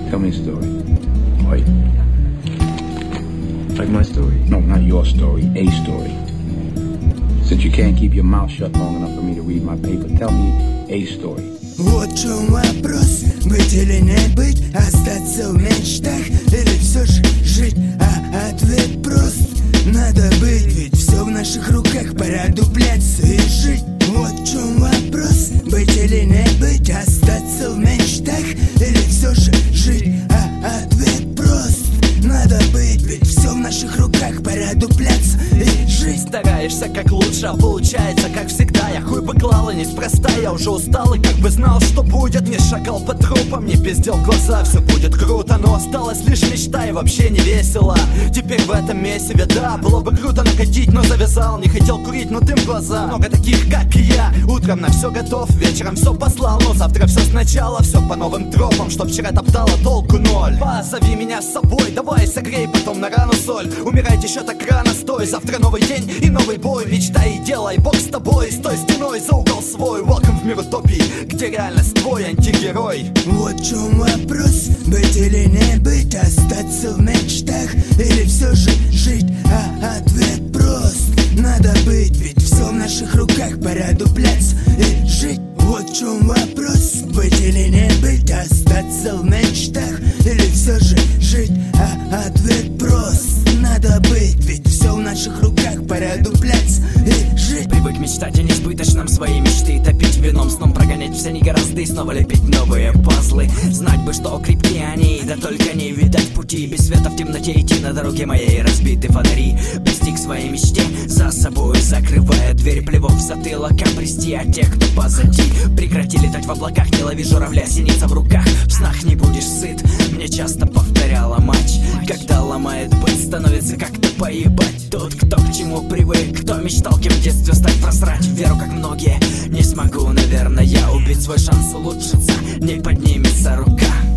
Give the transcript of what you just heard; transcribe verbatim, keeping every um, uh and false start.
Tell me a story. Wait. Like my story? No, not your story. A story. Since you can't keep your mouth shut long enough for me to read my paper, tell me a story. Вот в чем вопрос, быть или не быть, остаться в мечтах или все же жить, а ответ прост. Надо быть, ведь все в наших руках, пора дупляться и жить. Вот в чем вопрос, быть или не быть, остаться в мечтах или все же жить, а ответ прост. Надо быть, ведь все в наших руках, пора дупляться и жить. Стараешься как лучше, а получается как всегда. Я хуй бы клал и неспроста, я уже устал и как бы знал, что будет. Не шагал по трупам, не пиздел в глаза. Все будет круто, но осталась лишь мечта и вообще не весело. Теперь в этом месиве, да, было бы круто накатить, но завязал. Не хотел курить, но дым в глаза. Много таких, как и я, утром на все готов, вечером все послал. Но завтра все сначала, все по новым тропам. Что вчера топтало, толку ноль. Позови меня с собой, давай согрей, потом на рану соль. Умирать еще так рано, стой, завтра новый день и новый бой. Мечтай и делай, Бог с тобой, стой стеной за угол свой. Welcome в мир утопии, где реальность твой антигерой. Вот в чем вопрос, быть или не быть, остаться в мечтах или все же жить, а ответ прост. Надо быть, ведь все в наших руках, пора дупляться и жить. Вот в чем вопрос, быть или не быть, остаться в мечтах или все же жить, а ответ прост. Надо быть, ведь все в наших руках, пора дупляться и жить. Привык мечтать о несбыточном, свои мечты топить вином, сном прогонять все негоразды и снова лепить новые пазлы. Знать бы, что крепкие они, да только не видать пути. Без света в темноте идти на дороге моей, разбиты фонари. Блести к своей мечте, за собой закрывая дверь. Плевок в затылок, обрести от тех, кто позади. Прекрати летать в облаках, не лови журавля, синица в руках. В снах не будешь сыт, мне часто повторяла мать. Когда ломает быт, становится как-то поебать. Тот, кто к чему привык, кто мечтал кем в детстве стать, просрать веру, как многие. Не смогу, наверное, я убить свой шанс улучшиться, не поднимется рука.